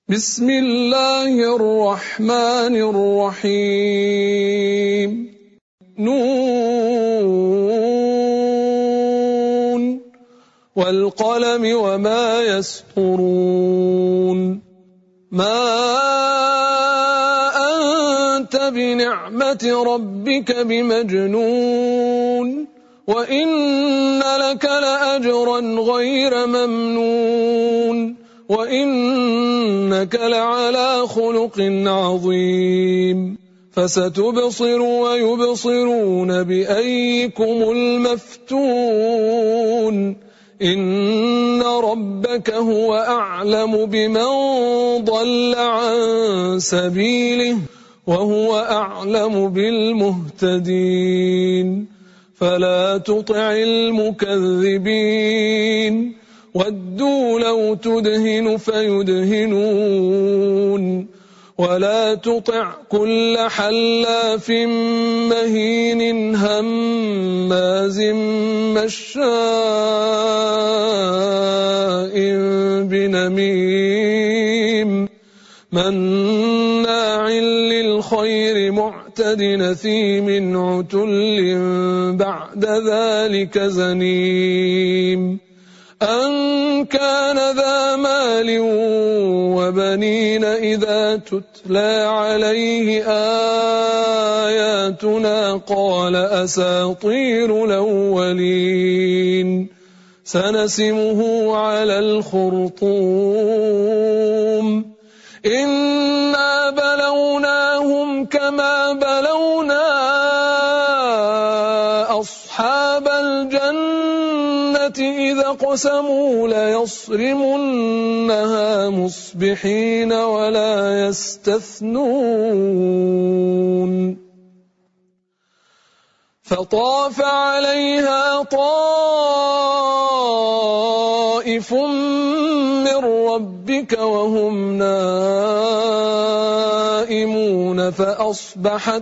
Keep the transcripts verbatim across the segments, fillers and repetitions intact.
بسم الله الرحمن الرحيم نون والقلم وما يسطرون ما أنت بنعمة ربك بمجنون وإن لك لأجرا غير ممنون وإنك لعلى خلق عظيم فستبصر ويبصرون بأيكم المفتون إن ربك هو أعلم بمن ضل عن سبيله وهو أعلم بالمهتدين فلا تطع المكذبين ودوا لو تدهن فيدهنون ولا تطع كل حلاف مهين هماز مشاء بنميم مناع للخير معتد نثيم عتل بعد ذلك زنيم أن كان ذا مال وبنين إذا تتلى عليه آياتنا قال أساطير الأولين سنسمه على الخرطوم إنا بلوناهم كما بلونا أصحاب الجنة إذا قسموا ليصرمنها مصبحين ولا يستثنون فطاف عليها طائف من ربك وهم نائمون فأصبحت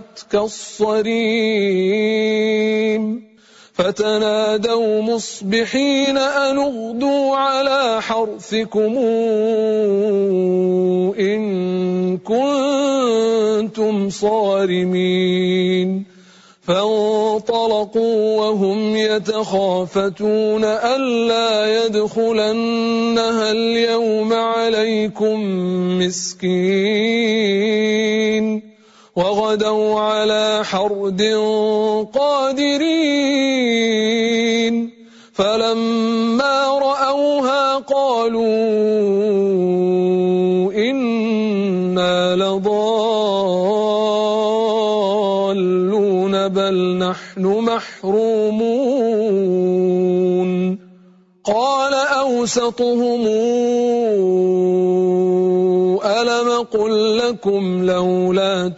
كالصريم فتنادوا مصبحين أن اغدوا على حرثكم إن كنتم صارمين فانطلقوا وهم يتخافتون ألا يدخلنها اليوم عليكم مسكين وغدوا على حرد قادرين فلما رأوها قالوا إنا لضالون بل نحن محرومون قال أوسطهم ألم قل لكم لولا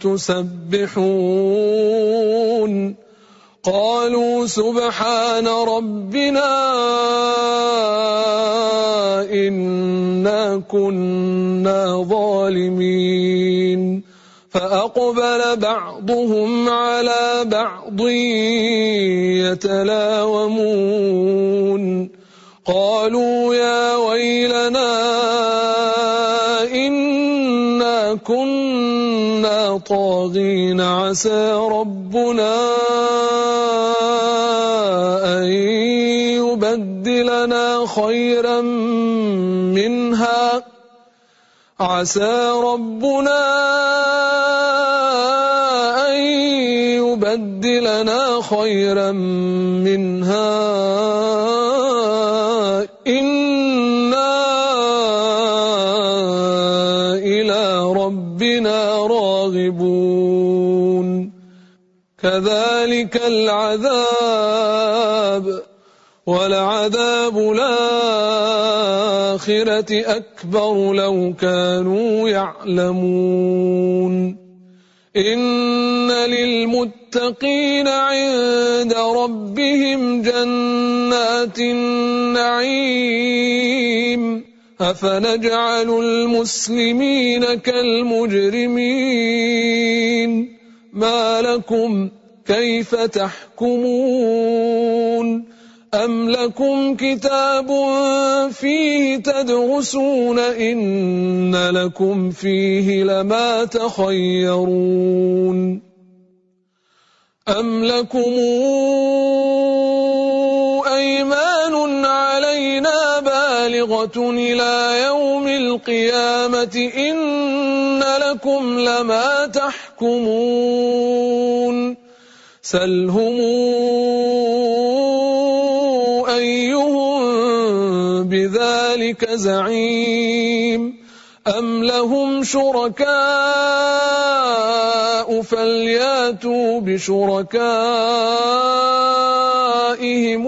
تسبحون قالوا سبحان ربنا إنا كنا ظالمين فأقبل بعضهم على بعض يتلاومون قالوا يا ويلنا إنا كنا طاغين عسى ربنا أن يبدلنا خيرا منها عسى ربنا أن يبدلنا خيرا منها إنا إلى ربنا راغبون كذلك العذاب ولعذاب الآخرة أكبر لو كانوا يعلمون إن للمتقين عند ربهم جنات النعيم أفنجعل المسلمين كالمجرمين ما لكم كيف تحكمون أم لكم كتاب فيه تدرسون إن لكم فيه لما تخيرون أم لكم أيمان علينا بالغة إلى يوم القيامة إن لكم لما تحكمون سلهم أيهم بذلك زعيم أم لهم شركاء فلياتوا بشركائهم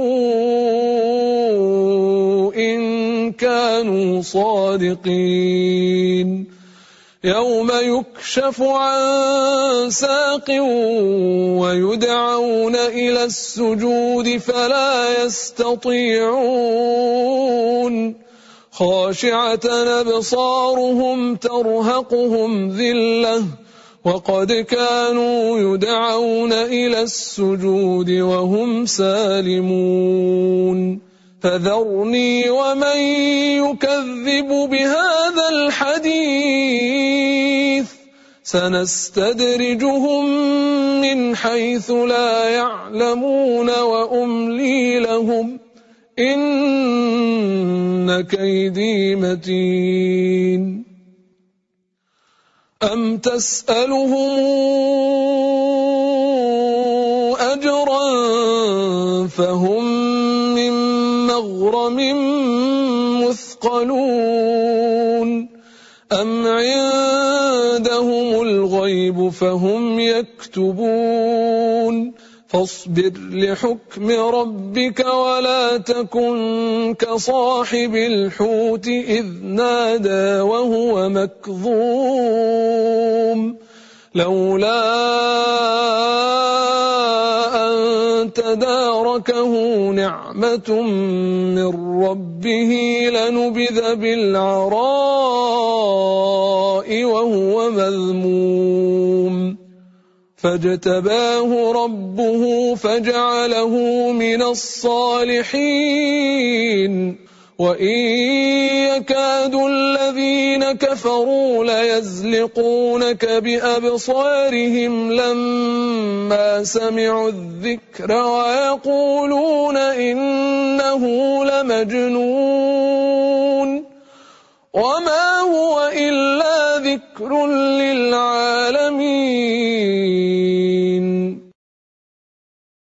إن كانوا صادقين يوم يكشف عن ساق ويدعون إلى السجود فلا يستطيعون خاشعة أبصارهم ترهقهم ذلة وقد كانوا يدعون إلى السجود وهم سالمون فذرني ومن يكذب بهذا الحديث سنستدرجهم من حيث لا يعلمون وأملي لهم إن كيدي متين أم تسألهم أجرا فهم من مغرم مثقلون أم عندهم الغيب فهم يكتبون فاصبر لحكم ربك ولا تكن كصاحب الحوت إذ نادى وهو مكظوم لولا أن تداركه نعمة من ربه لنبذ بالعراء وهو مذموم فاجتباه ربه فجعله من الصالحين وإن يكاد الذين كفروا ليزلقونك بأبصارهم لما سمعوا الذكر ويقولون إنه لمجنون وما هو إلا ذكر للعالمين